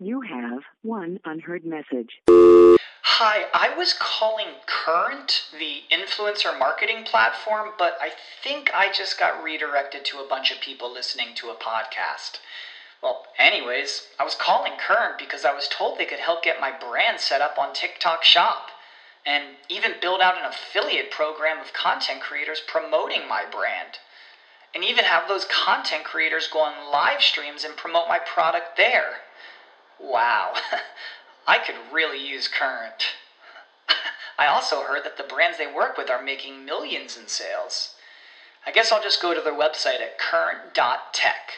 You have one unheard message. Hi, I was calling Current, the influencer marketing platform, but I think I just got redirected to a bunch of people listening to a podcast. Well, anyways, I was calling Current because I was told they could help get my brand set up on TikTok Shop, and even build out an affiliate program of content creators promoting my brand, and even have those content creators go on live streams and promote my product there. Wow, I could really use Current. I also heard that the brands they work with are making millions in sales. I guess I'll just go to their website at current.tech.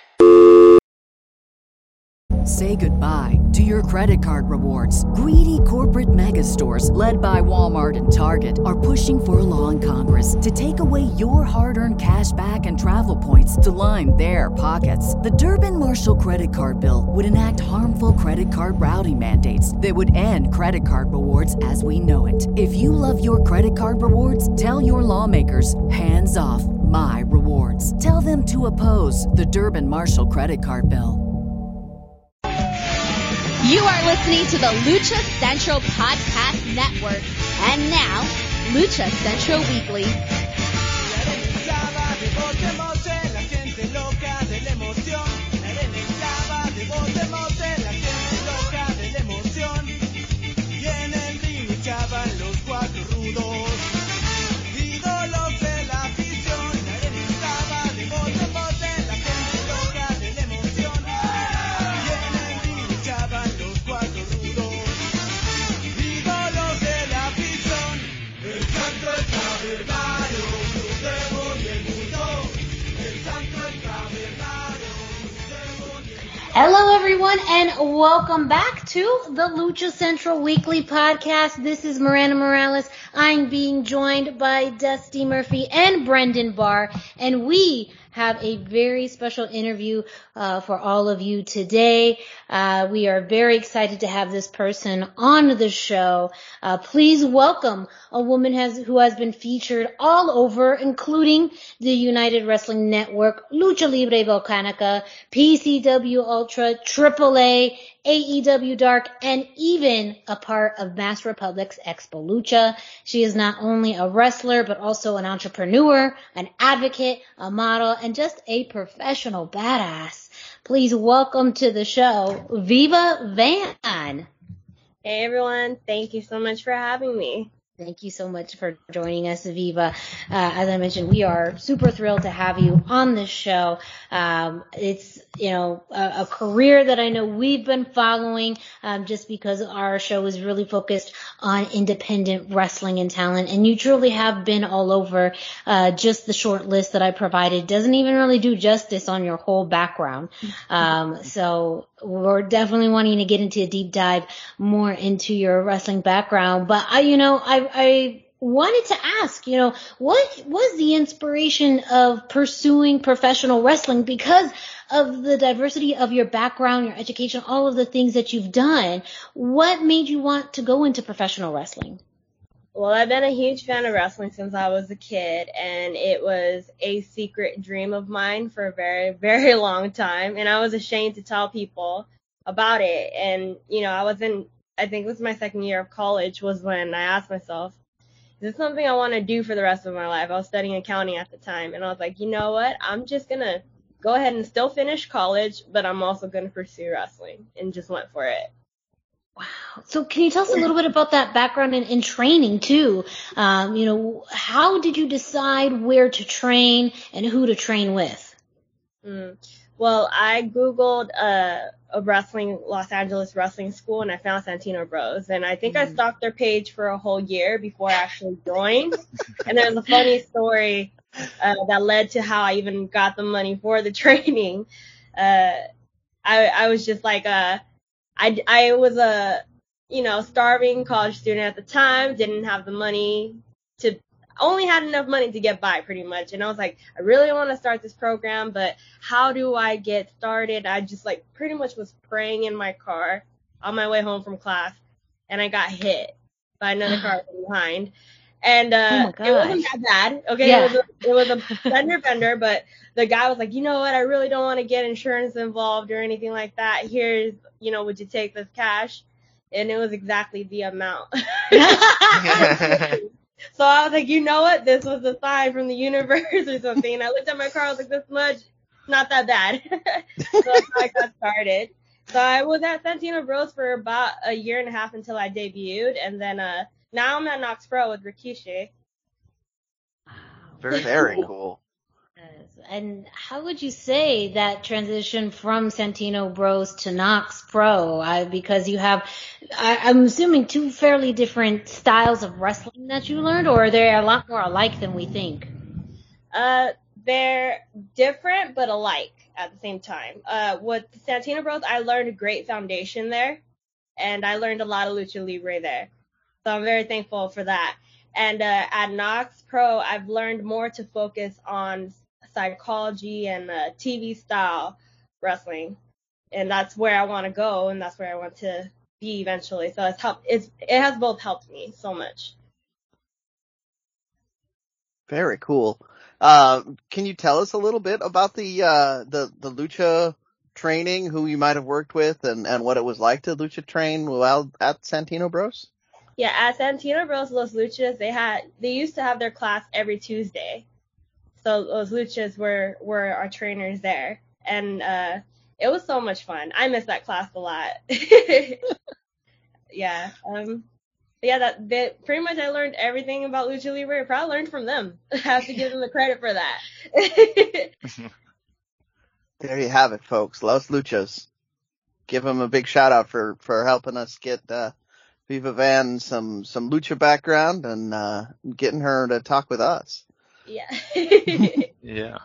Say goodbye to your credit card rewards. Greedy corporate mega stores, led by Walmart and Target, are pushing for a law in Congress to take away your hard-earned cash back and travel points to line their pockets. The Durbin-Marshall credit card bill would enact harmful credit card routing mandates that would end credit card rewards as we know it. If you love your credit card rewards, tell your lawmakers, hands off my rewards. Tell them to oppose the Durbin-Marshall credit card bill. You are listening to the Lucha Central Podcast Network. And now, Lucha Central Weekly. Hello, everyone, and welcome back to the Lucha Central Weekly Podcast. This is Miranda Morales. I'm being joined by Dusty Murphy and Brendan Barr, and we have a very special interview for all of you today. We are very excited to have this person on the show. Please welcome a woman who has been featured all over, including the United Wrestling Network, Lucha Libre Volcanica, PCW Ultra, AAA, AEW Dark, and even a part of Mass Republic's Expo Lucha. She is not only a wrestler, but also an entrepreneur, an advocate, a model, and just a professional badass. Please welcome to the show, Viva Van. Hey everyone, thank you so much for having me. Thank you so much for joining us, Viva. As I mentioned, we are super thrilled to have you on this show. It's, a career that I know we've been following, just because our show is really focused on independent wrestling and talent. And you truly have been all over. Just the short list that I provided doesn't even really do justice on your whole background. So we're definitely wanting to get into a deep dive more into your wrestling background. But I wanted to ask, what was the inspiration of pursuing professional wrestling? Because of the diversity of your background, your education, all of the things that you've done, what made you want to go into professional wrestling? Well, I've been a huge fan of wrestling since I was a kid, and it was a secret dream of mine for a very, very long time, and I was ashamed to tell people about it. And, I think it was my second year of college was when I asked myself, is this something I want to do for the rest of my life? I was studying accounting at the time, and I was like, you know what? I'm just going to go ahead and still finish college, but I'm also going to pursue wrestling, and just went for it. Wow. So can you tell us a little bit about that background in training too? How did you decide where to train and who to train with? Well, I Googled a Los Angeles wrestling school, and I found Santino Bros. And I think I stalked their page for a whole year before I actually joined. And there's a funny story that led to how I even got the money for the training. I was just like I was a starving college student at the time, didn't have the money only had enough money to get by pretty much. And I was like, I really want to start this program, but how do I get started? I just pretty much was praying in my car on my way home from class, and I got hit by another car from behind. And my it wasn't gosh. that bad. Okay, Yeah. it was a fender bender, but the guy was like, you know what, I really don't want to get insurance involved or anything like that. Here's, would you take this cash? And it was exactly the amount. So I was like, you know what? This was a sign from the universe or something. And I looked at my car, I was like, this much, not that bad. So that's how I got started. So I was at Santino Bros for about a year and a half until I debuted. And then now I'm at Knox Pro with Rikishi. Very cool. And how would you say that transition from Santino Bros to Knox Pro? Because you have, I'm assuming, two fairly different styles of wrestling that you learned, or are they a lot more alike than we think? They're different but alike at the same time. With Santino Bros, I learned a great foundation there, and I learned a lot of lucha libre there. So I'm very thankful for that. And at Knox Pro, I've learned more to focus on psychology and TV style wrestling, and that's where I want to go, and that's where I want to be eventually. So it has both helped me so much. Very cool. Can you tell us a little bit about the lucha training, who you might have worked with, and what it was like to lucha train while at Santino Bros? Yeah, at Santino Bros Los Luchas, they used to have their class every Tuesday. So Los Luchas were our trainers there, and it was so much fun. I miss that class a lot. Yeah. Pretty much I learned everything about lucha libre. I probably learned from them. I have to give them the credit for that. There you have it, folks. Los Luchas. Give them a big shout out for helping us get Viva Van some lucha background and getting her to talk with us. Yeah. Yeah.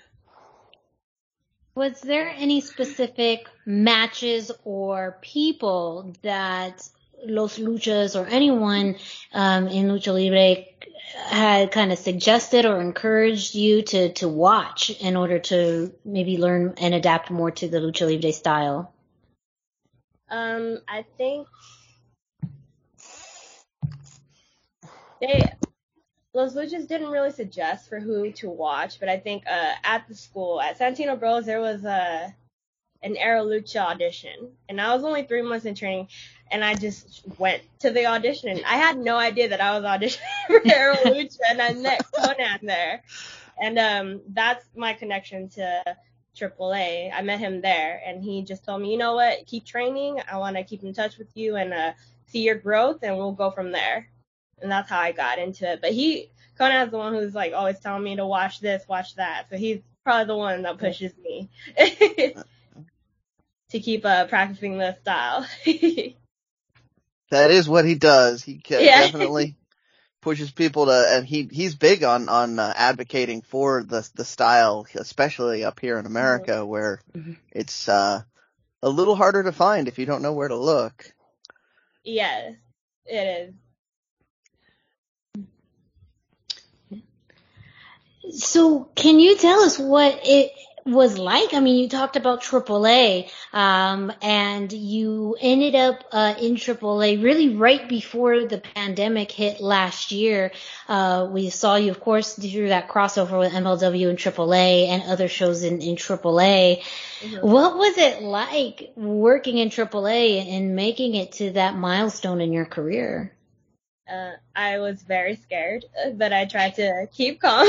Was there any specific matches or people that Los Luchas or anyone in Lucha Libre had kind of suggested or encouraged you to watch in order to maybe learn and adapt more to the Lucha Libre style? I think Los Luchas didn't really suggest for who to watch, but I think at the school, at Santino Bros, there was an Aero Lucha audition, and I was only 3 months in training, and I just went to the audition, and I had no idea that I was auditioning for Aero Lucha, and I met Conan there, and that's my connection to AAA. I met him there, and he just told me, you know what, keep training, I want to keep in touch with you and see your growth, and we'll go from there. And that's how I got into it. But Conan's the one who's like always telling me to watch this, watch that. So he's probably the one that pushes me to keep practicing this style. That is what he does. He definitely pushes people to, and he's big on advocating for the style, especially up here in America, where it's a little harder to find if you don't know where to look. Yes, it is. So can you tell us what it was like? I mean, you talked about AAA, and you ended up in AAA really right before the pandemic hit last year. We saw you, of course, through that crossover with MLW and AAA and other shows in AAA. Mm-hmm. What was it like working in AAA and making it to that milestone in your career? I was very scared, but I tried to keep calm.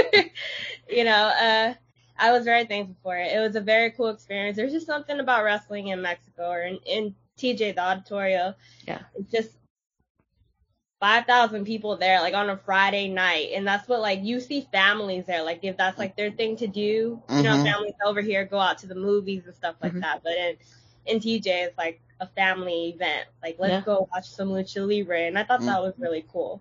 I was very thankful for it. It was a very cool experience. There's just something about wrestling in Mexico or in TJ, the Auditorio. Yeah. It's just 5,000 people there, like on a Friday night. And that's what, like, you see families there. Like, if that's like their thing to do, families over here go out to the movies and stuff like that. But in TJ, it's like a family event. Like, let's go watch some Lucha Libre. And I thought that was really cool.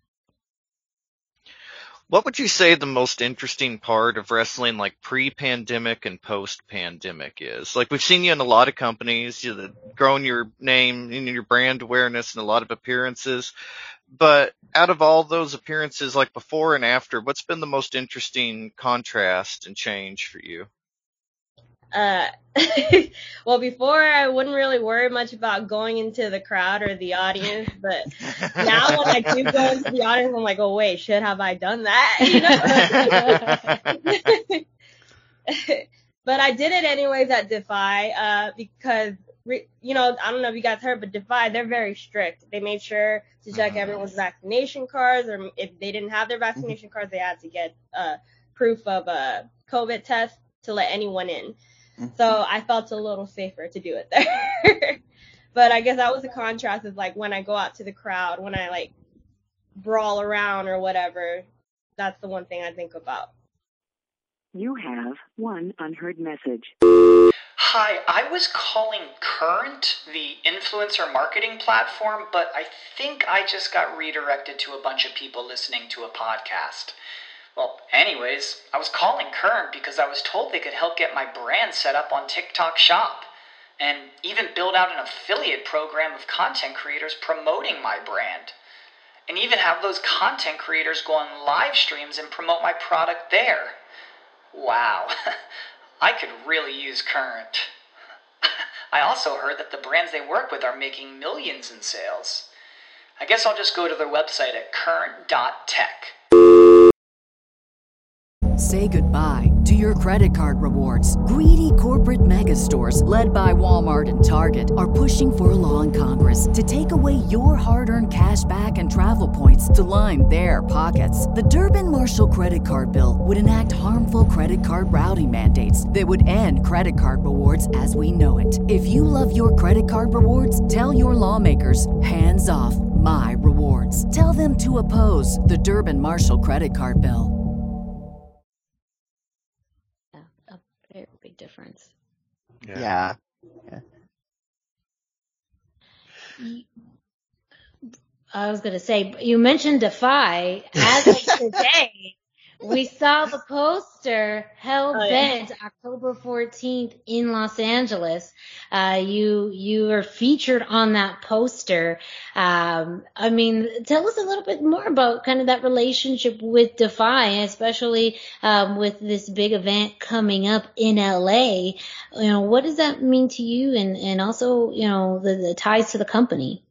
What would you say the most interesting part of wrestling, like pre-pandemic and post-pandemic, is? Like, we've seen you in a lot of companies, growing your name and your brand awareness and a lot of appearances. But out of all those appearances, like before and after, what's been the most interesting contrast and change for you? Well, before I wouldn't really worry much about going into the crowd or the audience, but now when I do go into the audience, I'm like, oh wait, have I done that? But I did it anyways at Defy, because, I don't know if you guys heard, but Defy, they're very strict. They made sure to check everyone's vaccination cards, or if they didn't have their vaccination cards, they had to get proof of a COVID test to let anyone in. So I felt a little safer to do it there. But I guess that was the contrast of like when I go out to the crowd, when I like brawl around or whatever, that's the one thing I think about. You have one unheard message. Hi, I was calling Current, the influencer marketing platform, but I think I just got redirected to a bunch of people listening to a podcast. Well, anyways, I was calling Current because I was told they could help get my brand set up on TikTok Shop, and even build out an affiliate program of content creators promoting my brand, and even have those content creators go on live streams and promote my product there. Wow, I could really use Current. I also heard that the brands they work with are making millions in sales. I guess I'll just go to their website at current.tech. Say goodbye to your credit card rewards. Greedy corporate mega stores, led by Walmart and Target, are pushing for a law in Congress to take away your hard-earned cash back and travel points to line their pockets. The Durbin-Marshall credit card bill would enact harmful credit card routing mandates that would end credit card rewards as we know it. If you love your credit card rewards, tell your lawmakers, hands off my rewards. Tell them to oppose the Durbin-Marshall credit card bill. Very big difference. Yeah. I was going to say, you mentioned Defy. As of today, we saw the poster Hell Bent October 14th in Los Angeles. You were featured on that poster. Tell us a little bit more about kind of that relationship with Defy, especially with this big event coming up in LA. What does that mean to you, and also, the ties to the company?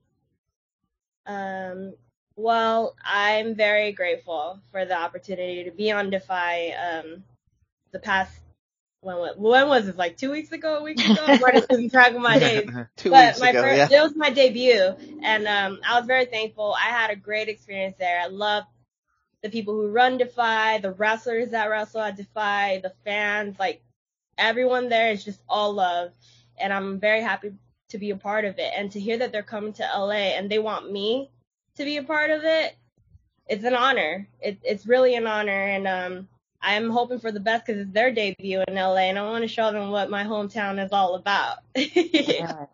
Well, I'm very grateful for the opportunity to be on Defy. The past, when was it? Like 2 weeks ago, a week ago? I'm already losing track of my days. It was my debut, and I was very thankful. I had a great experience there. I loved the people who run Defy, the wrestlers that wrestle at Defy, the fans, like everyone there is just all love, and I'm very happy to be a part of it. And to hear that they're coming to LA and they want me to be a part of it, it's an honor. It's really an honor, and I'm hoping for the best because it's their debut in LA, and I want to show them what my hometown is all about. Yes.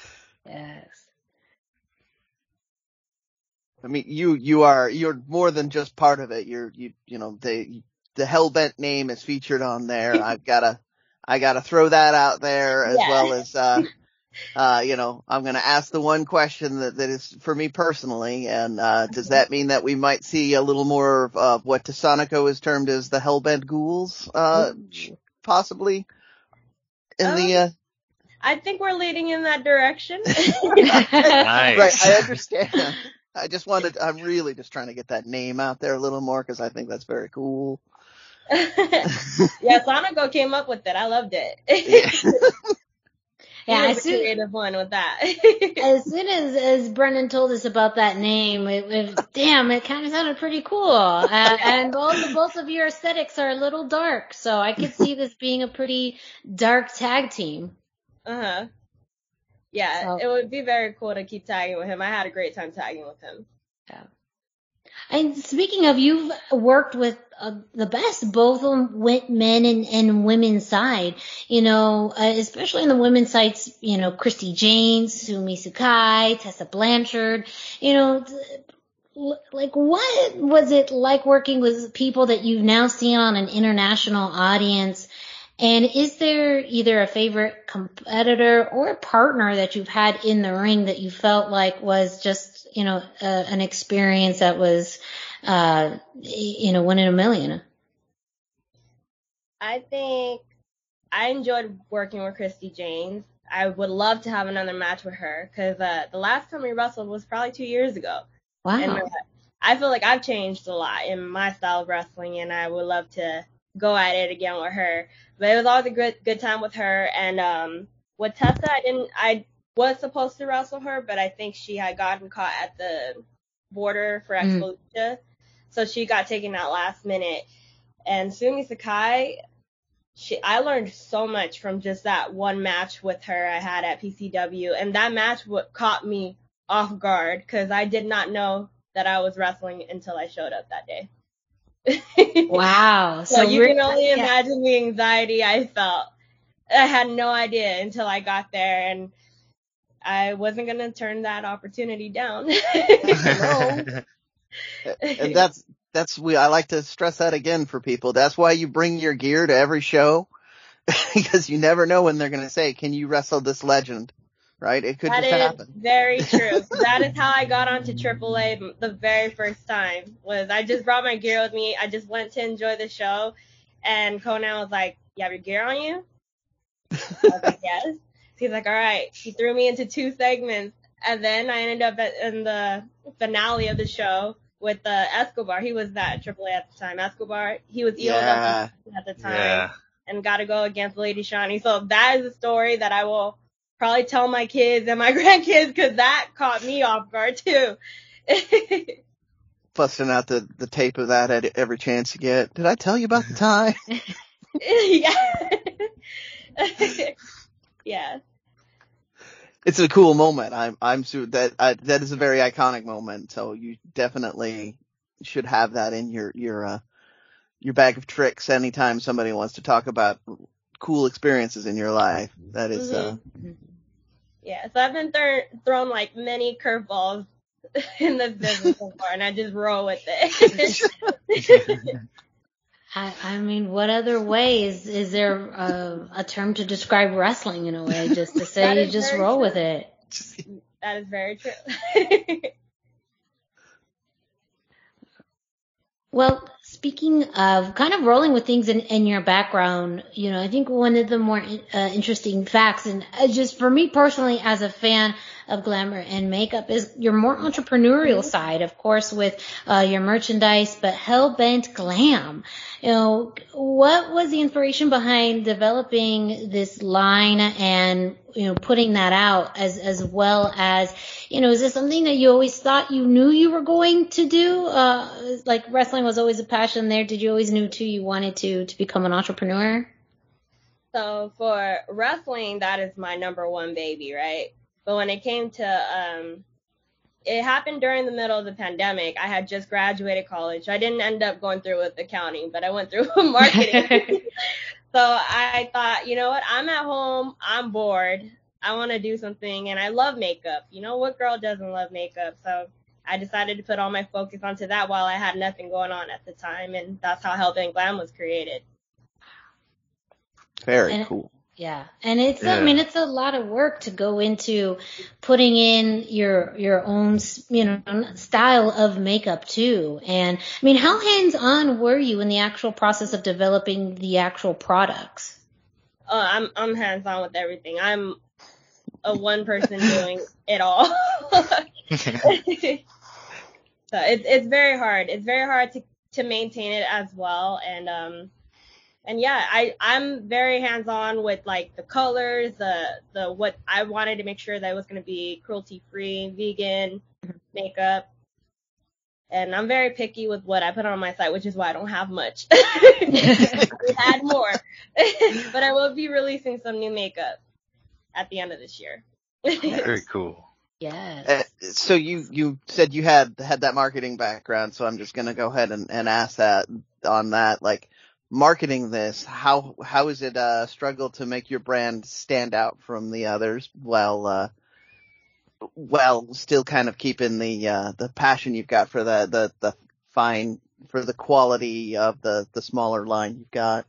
I mean, you're more than just part of it. The Hellbent name is featured on there. I gotta throw that out there as well as I'm going to ask the one question that is for me personally, and does that mean that we might see a little more of what Tasanico is termed as the Hellbent ghouls, possibly in the? I think we're leading in that direction. Nice. Right, I understand. I'm really just trying to get that name out there a little more because I think that's very cool. Yeah, Sonico came up with it. I loved it. Yeah, a creative one with that. As soon as Brendan told us about that name, it kind of sounded pretty cool. And both of your aesthetics are a little dark, so I could see this being a pretty dark tag team. Yeah, It would be very cool to keep tagging with him. I had a great time tagging with him. Yeah. And speaking of, you've worked with the best, both on men and women's side, especially in the women's sides, Christy James, Sumi Sakai, Tessa Blanchard, like what was it like working with people that you've now seen on an international audience? And is there either a favorite competitor or a partner that you've had in the ring that you felt like was just, an experience that was, 1 in a million? I think I enjoyed working with Christy James. I would love to have another match with her because the last time we wrestled was probably 2 years ago. Wow. And I feel like I've changed a lot in my style of wrestling, and I would love to go at it again with her. But it was always a good time with her. And with Tessa, I was supposed to wrestle her, but I think she had gotten caught at the border for Expo Lucha, so she got taken out last minute. And Sumi Sakai, I learned so much from just that one match with her I had at PCW, and that match caught me off guard because I did not know that I was wrestling until I showed up that day. Wow. So you can only imagine the anxiety I felt. I had no idea until I got there, and I wasn't going to turn that opportunity down. And I like to stress that again for people. That's why you bring your gear to every show, because you never know when they're going to say, can you wrestle this legend? Right? It could just happen. That is very true. That is how I got onto AAA the very first time. Was I just brought my gear with me. I just went to enjoy the show, and Conan was like, "You have your gear on you?" I was like, "Yes." He's like, "All right." He threw me into 2 segments, and then I ended up in the finale of the show with Escobar. He was at AAA at the time. Escobar, he was EOW at the time, and got to go against Lady Shani. So that is a story that I will probably tell my kids and my grandkids, because that caught me off guard too. Busting out the tape of that at every chance you get. Did I tell you about the time? Yeah. Yeah. It's a cool moment. I'm sure that is a very iconic moment. So you definitely should have that in your bag of tricks anytime somebody wants to talk about cool experiences in your life. That is, Yeah, so I've been thrown like many curveballs in this business so far, and I just roll with it. I mean, what other way is there a term to describe wrestling in a way? Just to say you just roll with it. That is very true. Well, speaking of kind of rolling with things in your background, I think one of the more interesting facts, and just for me personally as a fan of glamour and makeup, is your more entrepreneurial side, of course, with your merchandise, but Hellbent Glam. What was the inspiration behind developing this line and, putting that out as well as, is this something that you always thought you knew you were going to do? Like wrestling was always a passion there. Did you always knew too you wanted to become an entrepreneur? So for wrestling, that is my number one baby, right? But when it came to, it happened during the middle of the pandemic. I had just graduated college. I didn't end up going through with accounting, but I went through marketing. So I thought, you know what? I'm at home. I'm bored. I want to do something, and I love makeup. What girl doesn't love makeup? So I decided to put all my focus onto that while I had nothing going on at the time, and that's how Hellbent Glam was created. Very cool. Yeah. And it's, I mean, it's a lot of work to go into putting in your own, style of makeup too. And I mean, how hands-on were you in the actual process of developing the actual products? I'm hands-on with everything. I'm a one person doing it all. So it's very hard. It's very hard to maintain it as well. And yeah, I'm very hands-on with like the colors, the what I wanted to make sure that it was going to be cruelty-free, vegan makeup. And I'm very picky with what I put on my site, which is why I don't have much. We had more. But I will be releasing some new makeup at the end of this year. Very cool. Yes. So you said you had that marketing background, so I'm just going to go ahead and ask that on that. Like, marketing this, how is it a struggle to make your brand stand out from the others while still kind of keeping the passion you've got for the fine, for the quality of the smaller line you've got?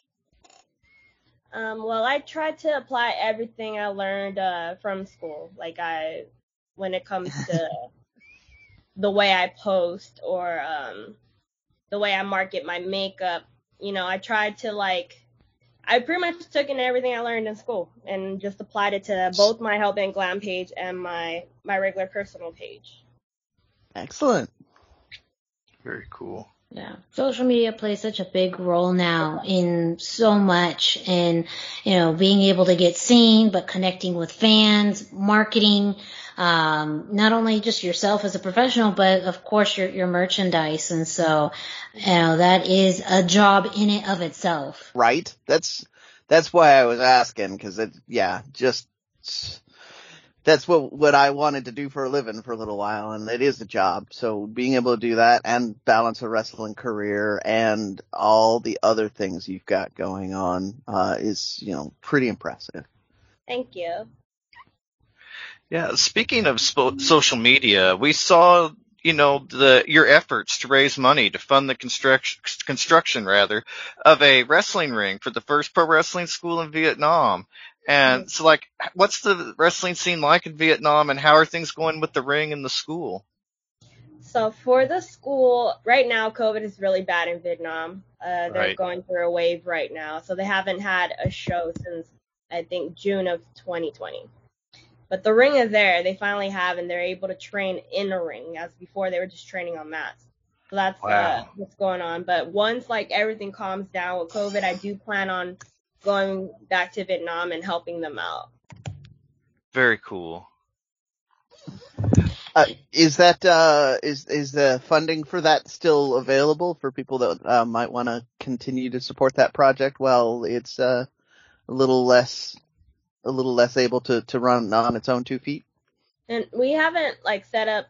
Well, I tried to apply everything I learned from school. Like when it comes to the way I post or the way I market my makeup, I tried to I pretty much took in everything I learned in school and just applied it to both my Help and Glam page and my regular personal page. Excellent. Very cool. Yeah. Social media plays such a big role now in so much, and, being able to get seen, but connecting with fans, marketing, not only just yourself as a professional, but of course your merchandise. And so, that is a job in and of itself. Right. That's why I was asking, cause that's what I wanted to do for a living for a little while, and it is a job. So being able to do that and balance a wrestling career and all the other things you've got going on, is, pretty impressive. Thank you. Yeah, speaking of social media, we saw, your efforts to raise money to fund the construction of a wrestling ring for the first pro wrestling school in Vietnam. And so, what's the wrestling scene like in Vietnam, and how are things going with the ring and the school? So for the school, right now, COVID is really bad in Vietnam. They're going through a wave right now. So they haven't had a show since, I think, June of 2020. But the ring is there. They finally have, and they're able to train in a ring, as before they were just training on mats. So that's what's going on. But once, everything calms down with COVID, I do plan on going back to Vietnam and helping them out. Very cool. Is that is the funding for that still available for people that might want to continue to support that project while it's a little less able to run on its own 2 feet? And we haven't set up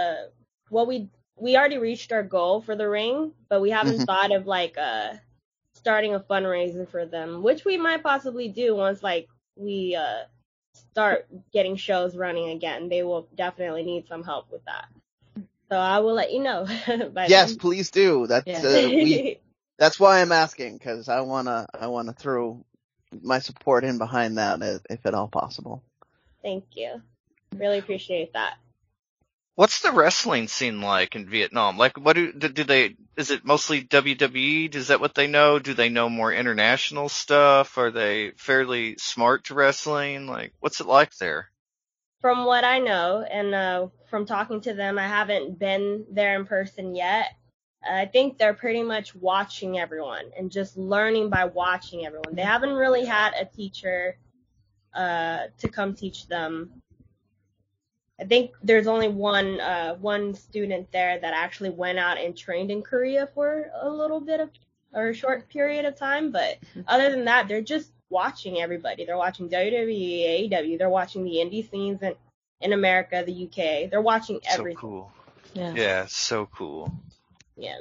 we already reached our goal for the ring, but we haven't thought of starting a fundraiser for them, which we might possibly do once we start getting shows running again. They will definitely need some help with that. So I will let you know. Yes, please do. That's why I'm asking, because I wanna throw my support in behind that if at all possible. Thank you. Really appreciate that. What's the wrestling scene like in Vietnam? What do they, is it mostly WWE? Is that what they know? Do they know more international stuff? Are they fairly smart to wrestling? What's it like there? From what I know, and from talking to them, I haven't been there in person yet. I think they're pretty much watching everyone and just learning by watching everyone. They haven't really had a teacher to come teach them. I think there's only one student there that actually went out and trained in Korea for a short period of time. But other than that, they're just watching everybody. They're watching WWE, AEW. They're watching the indie scenes in America, the UK. They're watching everything. So cool. Yeah, so cool. Yeah.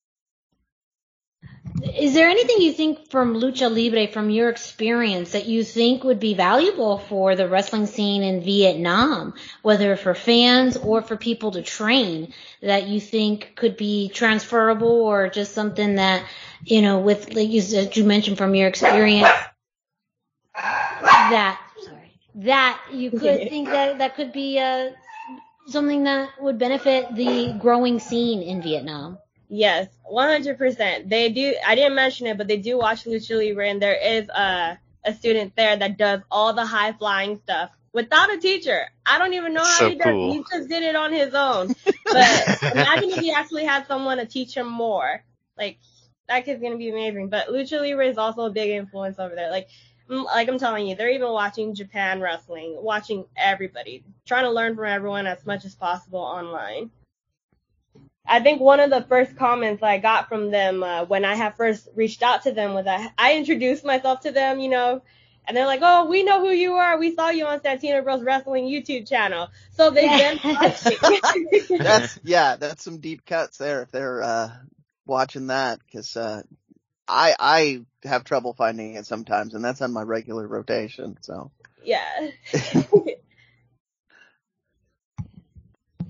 Is there anything you think from Lucha Libre, from your experience, that you think would be valuable for the wrestling scene in Vietnam, whether for fans or for people to train, that you think could be transferable, or just something that, with, as you mentioned from your experience, that you could think that could be something that would benefit the growing scene in Vietnam? Yes, 100%. They do. I didn't mention it, but they do watch Lucha Libre, and there is a student there that does all the high flying stuff without a teacher. I don't even know how he does it. He just did it on his own. But imagine if he actually had someone to teach him more. That kid's gonna be amazing. But Lucha Libre is also a big influence over there. Like I'm telling you, they're even watching Japan wrestling, watching everybody, trying to learn from everyone as much as possible online. I think one of the first comments I got from them when I had first reached out to them was I introduced myself to them, and they're like, "Oh, we know who you are. We saw you on Santino Bros Wrestling YouTube channel." So they've been watching. That's some deep cuts there if they're watching that, because I have trouble finding it sometimes, and that's on my regular rotation. So yeah.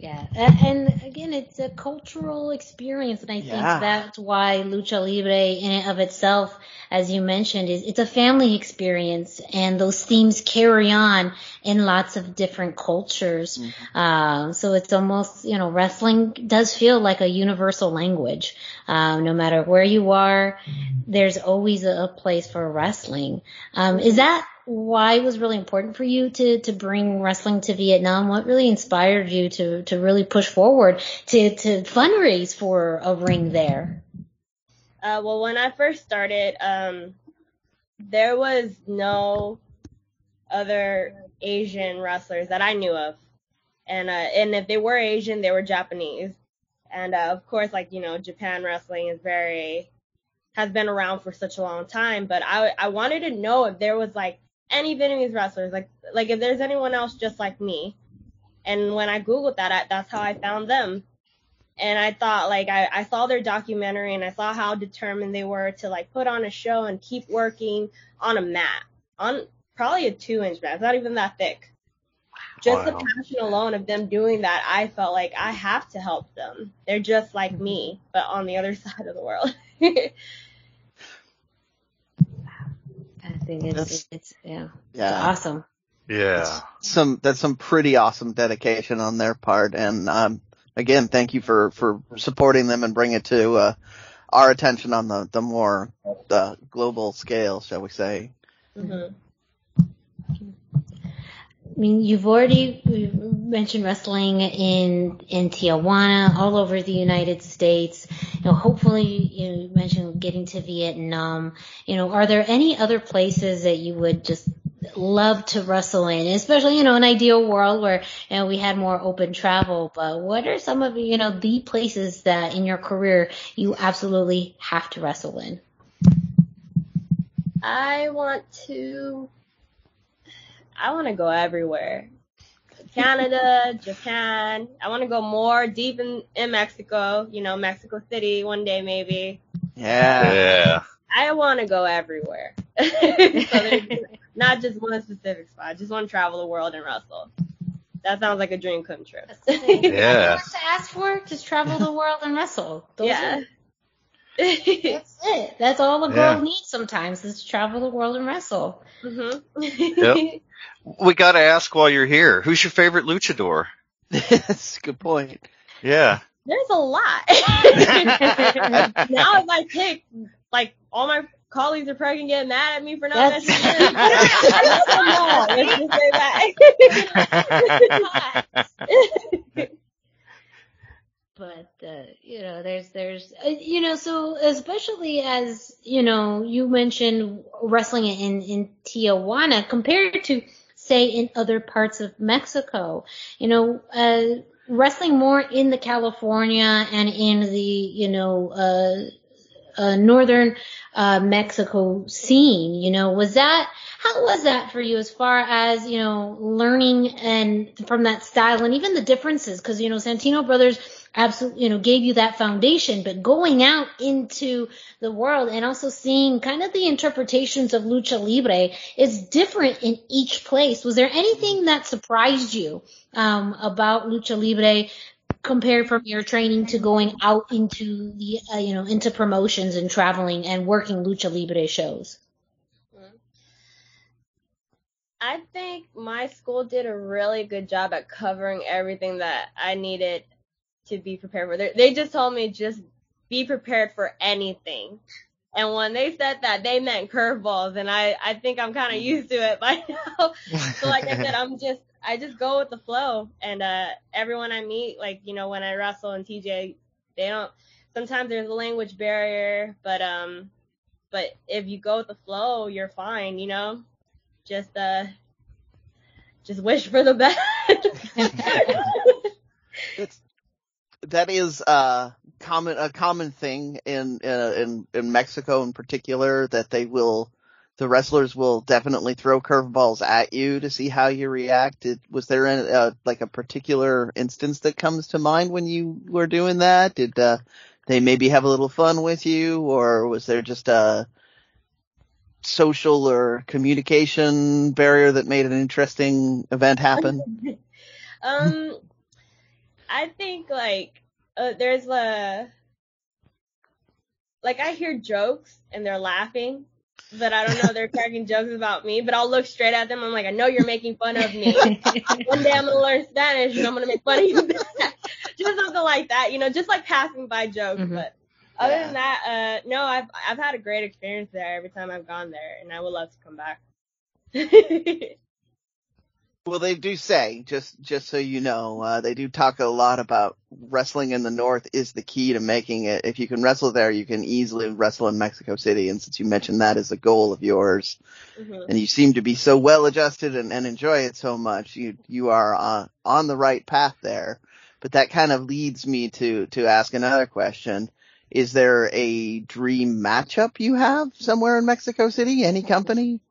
Yeah, and again, it's a cultural experience, and I think that's why Lucha Libre in and of itself, as you mentioned, it's a family experience, and those themes carry on in lots of different cultures. Mm-hmm. So it's almost, wrestling does feel like a universal language. No matter where you are, there's always a place for wrestling. Is that why it was really important for you to bring wrestling to Vietnam? What really inspired you to really push forward to fundraise for a ring there? Well, when I first started, there was no other Asian wrestlers that I knew of. And if they were Asian, they were Japanese. And, of course, Japan wrestling has been around for such a long time. But I wanted to know if there was, any Vietnamese wrestlers, like if there's anyone else just like me. And when I Googled that, that's how I found them. And I thought, I saw their documentary and I saw how determined they were to, put on a show and keep working on a mat, on probably a 2-inch mat. It's not even that thick. Just the passion alone of them doing that, I felt like I have to help them. They're just like me, but on the other side of the world. I think it's awesome. Yeah. That's some pretty awesome dedication on their part. And, again, thank you for supporting them and bringing it to, our attention on the more, global scale, shall we say. Mm-hmm. I mean, you've already mentioned wrestling in Tijuana, all over the United States. Hopefully, you mentioned getting to Vietnam. Are there any other places that you would just love to wrestle in? Especially, an ideal world where, we had more open travel. But what are some of, the places that in your career you absolutely have to wrestle in? I want to go everywhere. Canada, Japan. I want to go more deep in Mexico, Mexico City one day maybe. Yeah. I want to go everywhere. So there's not just one specific spot. I just want to travel the world and wrestle. That sounds like a dream come true. Yeah. That's to ask for. Just travel the world and wrestle. Yeah. That's it. That's all a girl needs sometimes, is to travel the world and wrestle. Mm-hmm. Yep. We got to ask while you're here, who's your favorite luchador? That's a good point. Yeah. There's a lot. Now if I pick, all my colleagues are probably going to get mad at me for not mentioning it. Let's just say that. But, so especially as, you mentioned wrestling in Tijuana compared to, say, in other parts of Mexico, wrestling more in the California and in the, northern Mexico scene, how was that for you as far as, learning and from that style and even the differences? Because, Santino Brothers absolutely, gave you that foundation, but going out into the world and also seeing kind of the interpretations of Lucha Libre is different in each place. Was there anything that surprised you about Lucha Libre compared from your training to going out into the, into promotions and traveling and working Lucha Libre shows? I think my school did a really good job at covering everything that I needed to be prepared for. They just told me just be prepared for anything. And when they said that, they meant curveballs, and I think I'm kind of used to it by now. So like I said, I just go with the flow, and everyone I meet, when I wrestle in TJ, sometimes there's a language barrier, but if you go with the flow, you're fine, just wish for the best. That is a common thing in Mexico in particular, that the wrestlers will definitely throw curveballs at you to see how you react. Was there a particular instance that comes to mind when you were doing that? Did they maybe have a little fun with you, or was there just a social or communication barrier that made an interesting event happen? I think there's I hear jokes and they're laughing, but I don't know they're cracking jokes about me. But I'll look straight at them. I'm like, I know you're making fun of me. One day I'm gonna learn Spanish and I'm gonna make fun of you. Just something like that, just like passing by jokes. Mm-hmm. But other than that, no, I've had a great experience there every time I've gone there, and I would love to come back. Well, they do say, just so you know, they do talk a lot about wrestling in the North is the key to making it. If you can wrestle there, you can easily wrestle in Mexico City. And since you mentioned that as a goal of yours, mm-hmm. and you seem to be so well adjusted and enjoy it so much, you are on the right path there. But that kind of leads me to ask another question. Is there a dream matchup you have somewhere in Mexico City? Any company?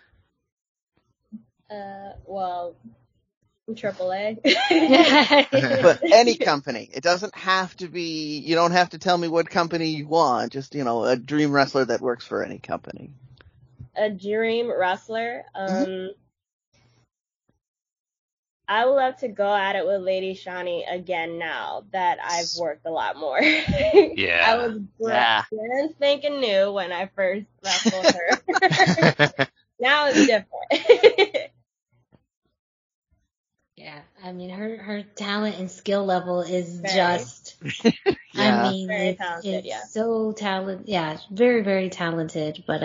Well, AAA. But any company. It doesn't have to be, you don't have to tell me what company you want. Just, a dream wrestler that works for any company. A dream wrestler? I would love to go at it with Lady Shani again now that I've worked a lot more. Yeah. I was brand spanking new when I first wrestled her. Now it's different. Yeah, I mean, her talent and skill level is just, I mean, very talented, it's so talented. Yeah, very, very talented. But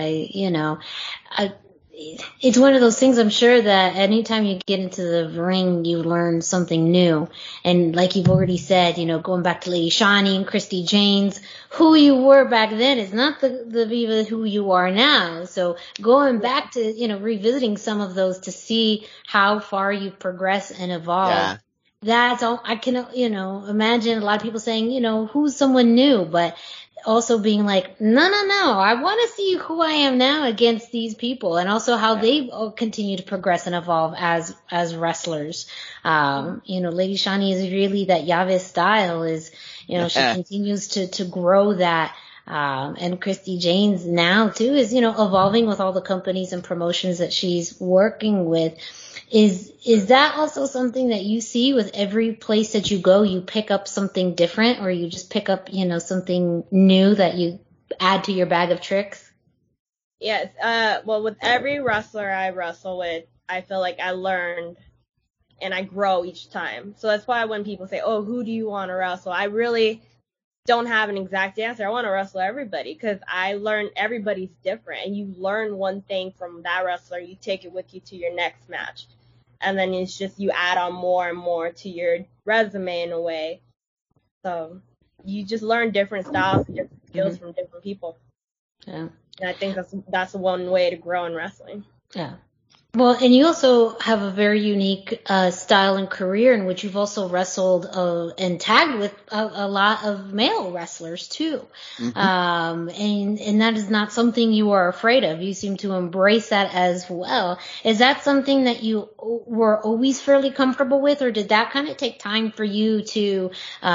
it's one of those things. I'm sure that anytime you get into the ring, you learn something new. And like you've already said, going back to Lady Shani and Christy Janes, who you were back then is not the Viva who you are now. So going back to, revisiting some of those to see how far you progress and evolve. Yeah. That's all I can, imagine a lot of people saying, who's someone new, but also being like, no, I want to see who I am now against these people, and also how they continue to progress and evolve as wrestlers. Lady Shani is really that Yavis style is, she continues to grow that. And Christy Janes now too is, evolving with all the companies and promotions that she's working with. Is that also something that you see with every place that you go? You pick up something different, or you just pick up, something new that you add to your bag of tricks? Yes. Well, with every wrestler I wrestle with, I feel like I learned and I grow each time. So that's why when people say, oh, who do you want to wrestle? I really don't have an exact answer. I want to wrestle everybody because I learn everybody's different, and you learn one thing from that wrestler, you take it with you to your next match. And then it's just you add on more and more to your resume in a way. So you just learn different styles and different skills from different people. Yeah. And I think that's one way to grow in wrestling. Yeah. Well, and you also have a very unique style and career in which you've also wrestled and tagged with a lot of male wrestlers too. Mm-hmm. And that is not something you are afraid of. You seem to embrace that as well. Is that something that you were always fairly comfortable with, or did that kind of take time for you to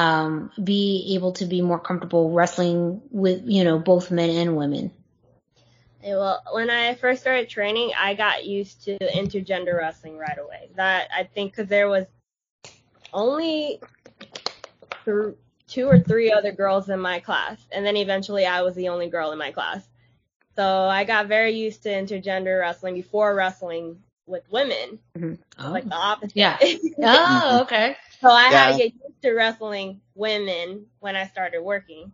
be able to be more comfortable wrestling with, both men and women? Well, when I first started training, I got used to intergender wrestling right away. That, I think, because there was only 2 or 3 other girls in my class, and then eventually I was the only girl in my class. So I got very used to intergender wrestling before wrestling with women, like the opposite. Yeah. Oh, okay. So I had to get used to wrestling women when I started working.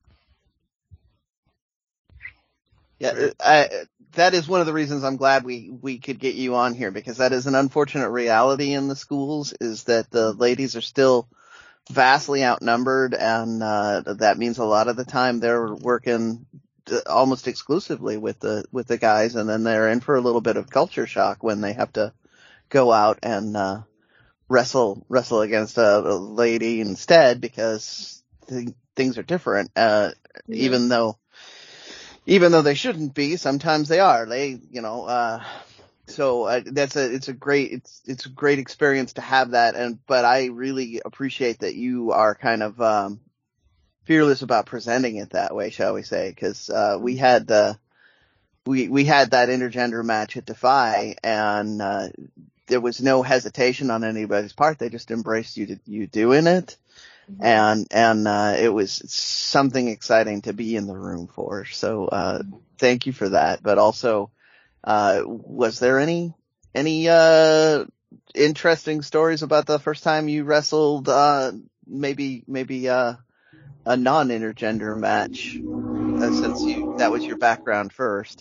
Yeah, that is one of the reasons I'm glad we could get you on here, because that is an unfortunate reality in the schools, is that the ladies are still vastly outnumbered, and that means a lot of the time they're working almost exclusively with the guys, and then they're in for a little bit of culture shock when they have to go out and wrestle against a lady instead, because things are different. Even though they shouldn't be, sometimes they are. So it's a great experience to have that. But I really appreciate that you are kind of fearless about presenting it that way, shall we say? Because we had that intergender match at Defy, and there was no hesitation on anybody's part. They just embraced you doing it. And it was something exciting to be in the room for. So, thank you for that. But also, was there any interesting stories about the first time you wrestled, maybe a non-intergender match, since that was your background first?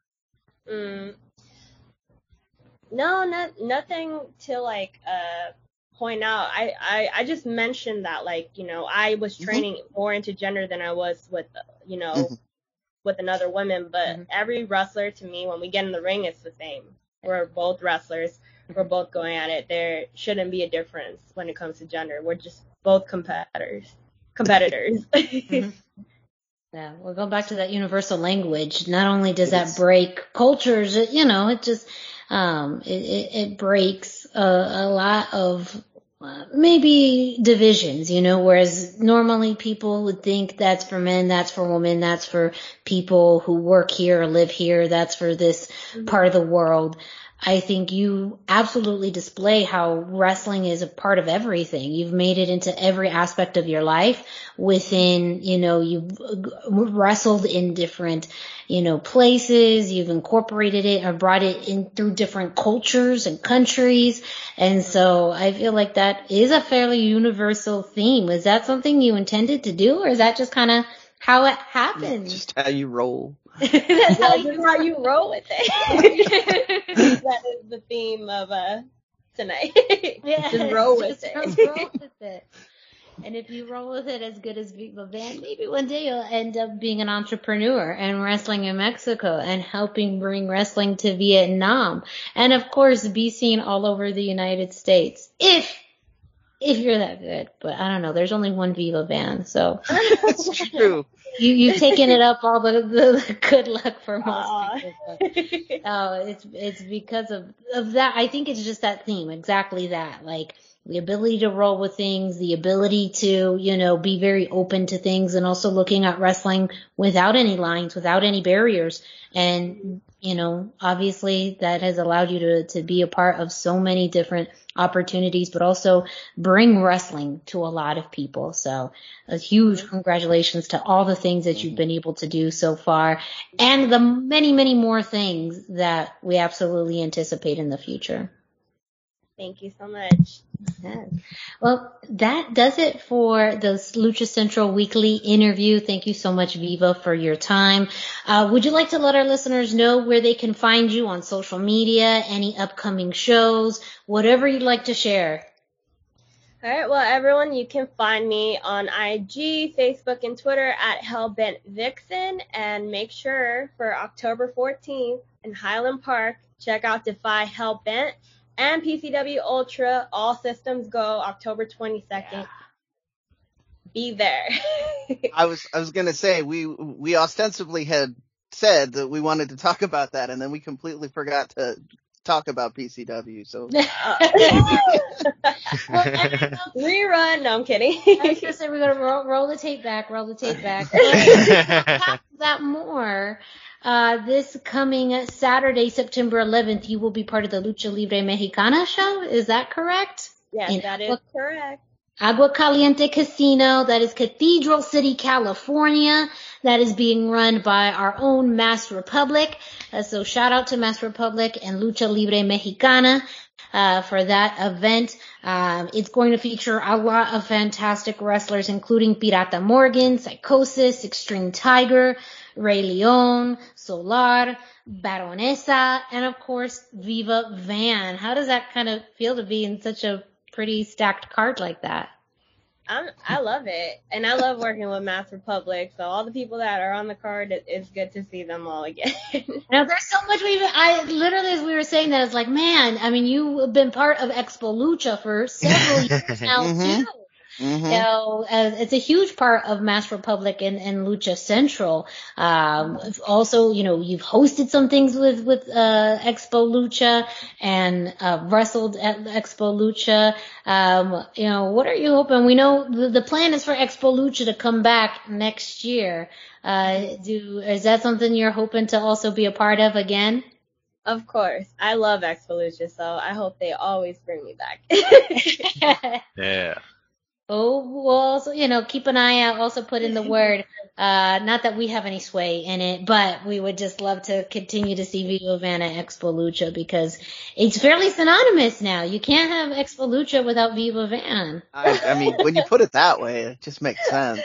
No, nothing to like, point out. I just mentioned that, like, you know, I was training more into gender than I was with, you know, with another woman, but every wrestler to me, when we get in the ring, it's the same. We're both wrestlers. We're both going at it. There shouldn't be a difference when it comes to gender. We're just both competitors. Yeah, we'll go back to that universal language. Not only does that break cultures, you know, it just, it breaks a lot of maybe divisions, you know, whereas normally people would think that's for men, that's for women, that's for people who work here or live here, that's for this part of the world. I think you absolutely display how wrestling is a part of everything. You've made it into every aspect of your life within, you know, you've wrestled in different, you know, places. You've incorporated it or brought it in through different cultures and countries. And so I feel like that is a fairly universal theme. Is that something you intended to do, or is that just kind of how it happened? Just how you roll. That's how you roll with it. That is the theme of tonight. Yeah, just roll with it. And if you roll with it as good as Viva Van, maybe one day you'll end up being an entrepreneur and wrestling in Mexico and helping bring wrestling to Vietnam. And of course, be seen all over the United States. If you're that good. But I don't know. There's only one Viva Van, so. That's true. You've taken it up all the good luck for most people. But, it's because of that. I think it's just that theme, exactly that. Like, the ability to roll with things, the ability to, you know, be very open to things, and also looking at wrestling without any lines, without any barriers. And, you know, obviously that has allowed you to be a part of so many different opportunities, but also bring wrestling to a lot of people. So a huge congratulations to all the things that you've been able to do so far, and the many, many more things that we absolutely anticipate in the future. Thank you so much. Yes. Well, that does it for the Lucha Central Weekly interview. Thank you so much, Viva, for your time. Would you like to let our listeners know where they can find you on social media, any upcoming shows, whatever you'd like to share? All right. Well, everyone, you can find me on IG, Facebook, and Twitter at Hellbent Vixen. And make sure for October 14th in Highland Park, check out Defy Hellbent. And PCW Ultra, All Systems Go, October 22nd. Yeah. Be there. I was gonna say, we ostensibly had said that we wanted to talk about that, and then we completely forgot to talk about PCW. So rerun. No, I'm kidding. I was gonna say we're gonna roll the tape back. That more. This coming Saturday, September 11th, you will be part of the Lucha Libre Mexicana show. Is that correct? Yes, that is correct. Agua Caliente Casino, that is Cathedral City, California. That is being run by our own Masked Republic. So shout out to Masked Republic and Lucha Libre Mexicana for that event. It's going to feature a lot of fantastic wrestlers, including Pirata Morgan, Psychosis, Extreme Tiger, Rey Leon, Solar, Baronesa, and of course, Viva Van. How does that kind of feel to be in such a pretty stacked card like that? I love it. And I love working with Masked Republic. So all the people that are on the card, it's good to see them all again. Now, there's so much I literally, as we were saying that, it's like, man, I mean, you've been part of Expo Lucha for several years now, too. Mm-hmm. You know, it's a huge part of Masked Republic and Lucha Central. Also, you know, you've hosted some things with Expo Lucha and wrestled at Expo Lucha. You know, what are you hoping? We know the plan is for Expo Lucha to come back next year. Is that something you're hoping to also be a part of again? Of course. I love Expo-Lucha, so I hope they always bring me back. Yeah. Oh, we'll also, keep an eye out. Also put in the word. Not that we have any sway in it, but we would just love to continue to see Viva Van at Expo-Lucha because it's fairly synonymous now. You can't have Expo-Lucha without Viva Van. I mean, when you put it that way, it just makes sense.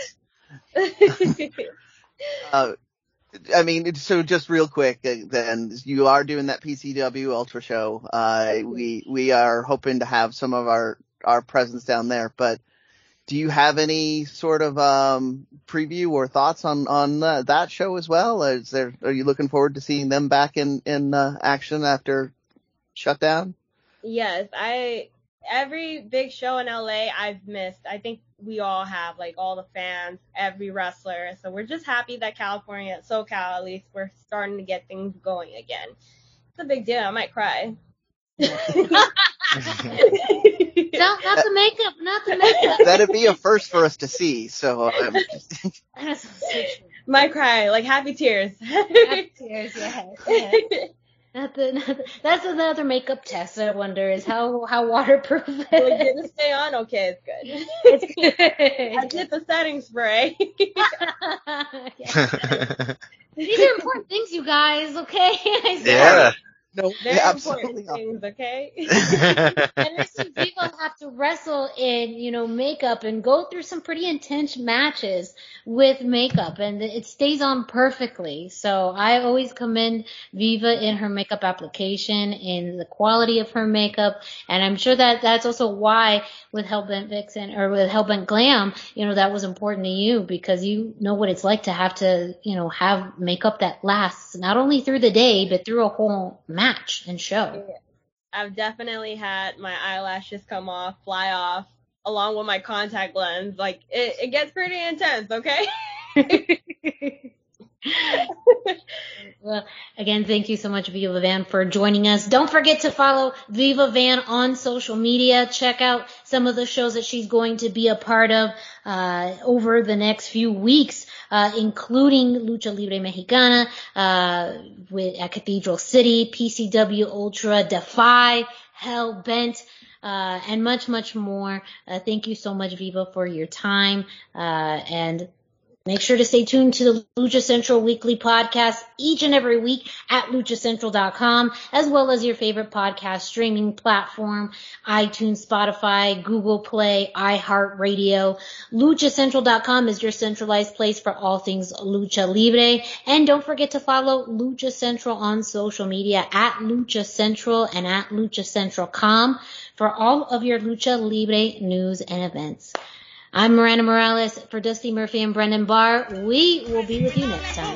I mean, so just real quick, then you are doing that PCW Ultra show. We are hoping to have some of our presence down there, but do you have any sort of preview or thoughts on that show as well? Are you looking forward to seeing them back in action after shutdown? Yes, every big show in LA I've missed. I think we all have, like all the fans, every wrestler. So we're just happy that California, SoCal at least, we're starting to get things going again. It's a big deal. I might cry. Not the makeup. That'd be a first for us to see. So might cry, like happy tears. Happy tears, yes. That's another makeup test. I wonder is how waterproof it is. Did it stay on? Okay, it's good. I did the setting spray. These are important things, you guys. Okay. Yeah. No, very absolutely important things, okay? And listen, people have to wrestle in, makeup and go through some pretty intense matches with makeup, and it stays on perfectly. So I always commend Viva in her makeup application, in the quality of her makeup, and I'm sure that that's also why with Hellbent Vixen or with Hellbent Glam, that was important to you because you know what it's like to have to, have makeup that lasts not only through the day but through a whole match and show. Yeah. I've definitely had my eyelashes come off, fly off, along with my contact lens. Like, it gets pretty intense, okay? Well, again, thank you so much, Viva Van, for joining us. Don't forget to follow Viva Van on social media. Check out some of the shows that she's going to be a part of over the next few weeks, including Lucha Libre Mexicana at Cathedral City, PCW Ultra, Defy, Hellbent, and much, much more. Thank you so much, Viva, for your time, and make sure to stay tuned to the Lucha Central Weekly Podcast each and every week at luchacentral.com, as well as your favorite podcast streaming platform, iTunes, Spotify, Google Play, iHeartRadio. LuchaCentral.com is your centralized place for all things Lucha Libre. And don't forget to follow Lucha Central on social media at Lucha Central and at LuchaCentral.com for all of your Lucha Libre news and events. I'm Miranda Morales for Dusty Murphy and Brendan Barr. We will be with you next time.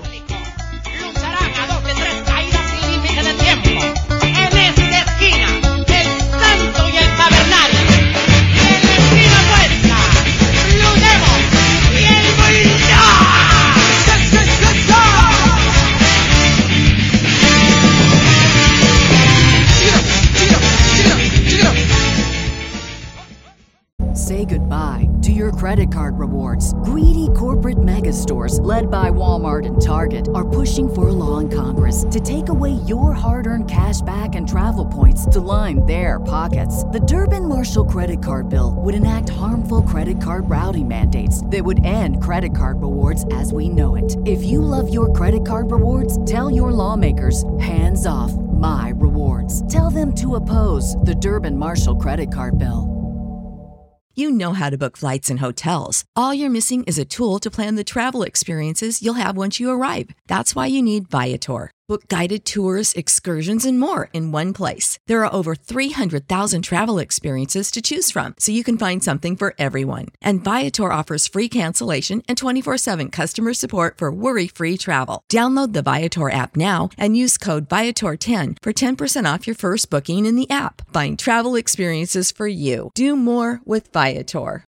Say goodbye to your credit card rewards. Greedy corporate mega stores, led by Walmart and Target, are pushing for a law in Congress to take away your hard-earned cash back and travel points to line their pockets. The Durbin-Marshall credit card bill would enact harmful credit card routing mandates that would end credit card rewards as we know it. If you love your credit card rewards, tell your lawmakers, hands off my rewards. Tell them to oppose the Durbin-Marshall credit card bill. You know how to book flights and hotels. All you're missing is a tool to plan the travel experiences you'll have once you arrive. That's why you need Viator. Book guided tours, excursions, and more in one place. There are over 300,000 travel experiences to choose from, so you can find something for everyone. And Viator offers free cancellation and 24/7 customer support for worry-free travel. Download the Viator app now and use code Viator10 for 10% off your first booking in the app. Find travel experiences for you. Do more with Viator.